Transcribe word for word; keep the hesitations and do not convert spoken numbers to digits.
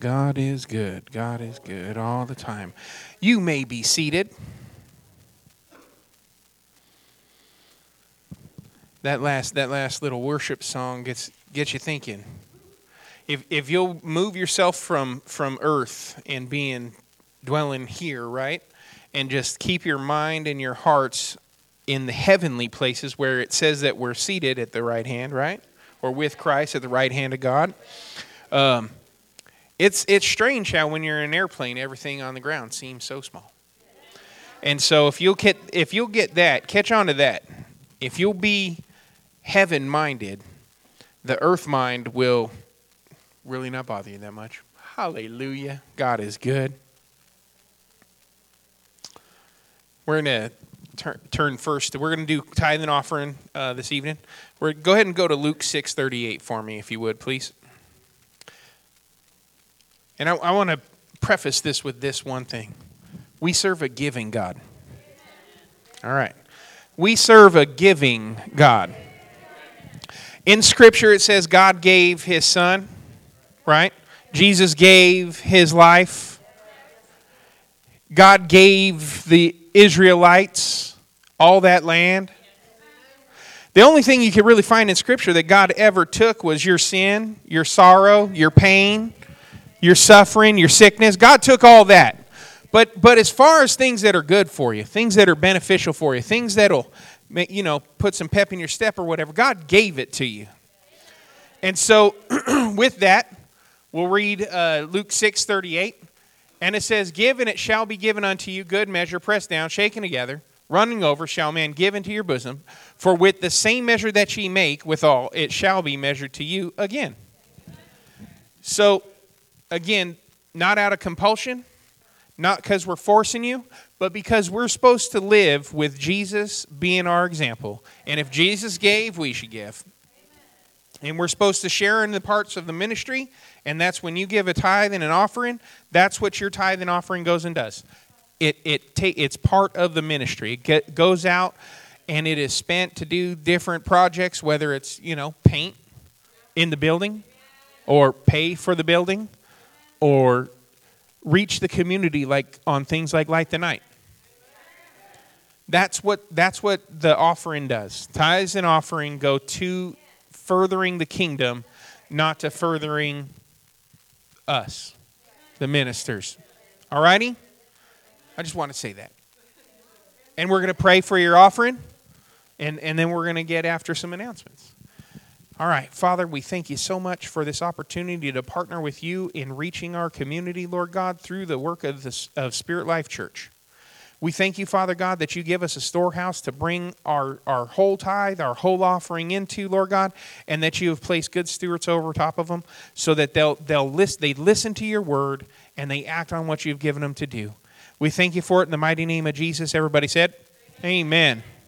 God is good. God is good all the time. You may be seated. That last that last little worship song gets gets you thinking. If if you'll move yourself from from earth and being dwelling here, right? And just keep your mind and your hearts in the heavenly places where it says that we're seated at the right hand, right? Or with Christ at the right hand of God. Um, it's it's strange how when you're in an airplane, everything on the ground seems so small. And so if you'll get if you'll get that, catch on to that. If you'll be heaven-minded, the earth mind will really not bother you that much. Hallelujah. God is good. We're going to tur- turn first. We're going to do tithe and offering uh, this evening. We're Go ahead and go to Luke six thirty-eight for me, if you would, please. And I, I want to preface this with this one thing. We serve a giving God. All right. We serve a giving God. In Scripture, it says God gave His Son, right? Jesus gave His life. God gave the Israelites all that land. The only thing you could really find in Scripture that God ever took was your sin, your sorrow, your pain, your suffering, your sickness. God took all that. But but as far as things that are good for you, things that are beneficial for you, things that'll, you know, put some pep in your step or whatever, God gave it to you. And so with that, we'll read uh, Luke six thirty-eight. And it says, "Give, and it shall be given unto you, good measure, pressed down, shaken together, running over, shall man give into your bosom. For with the same measure that ye make withal, it shall be measured to you again." So, again, not out of compulsion, not because we're forcing you, but because we're supposed to live with Jesus being our example. And if Jesus gave, we should give. And we're supposed to share in the parts of the ministry, and that's when you give a tithe and an offering, that's what your tithe and offering goes and does. It it ta- It's part of the ministry. It get, goes out, and it is spent to do different projects, whether it's, you know, paint in the building, or pay for the building, or reach the community like on things like Light the Night. That's what that's what the offering does. Tithes and offering go to furthering the kingdom, not to furthering us, the ministers. All righty? I just want to say that. And we're going to pray for your offering, and, and then we're going to get after some announcements. All right, Father, we thank you so much for this opportunity to partner with you in reaching our community, Lord God, through the work of, the, of Spirit Life Church. We thank you, Father God, that you give us a storehouse to bring our, our whole tithe, our whole offering into, Lord God, and that you have placed good stewards over top of them so that they'll they'll list, they listen to your word and they act on what you've given them to do. We thank you for it in the mighty name of Jesus. Everybody said, Amen. Amen.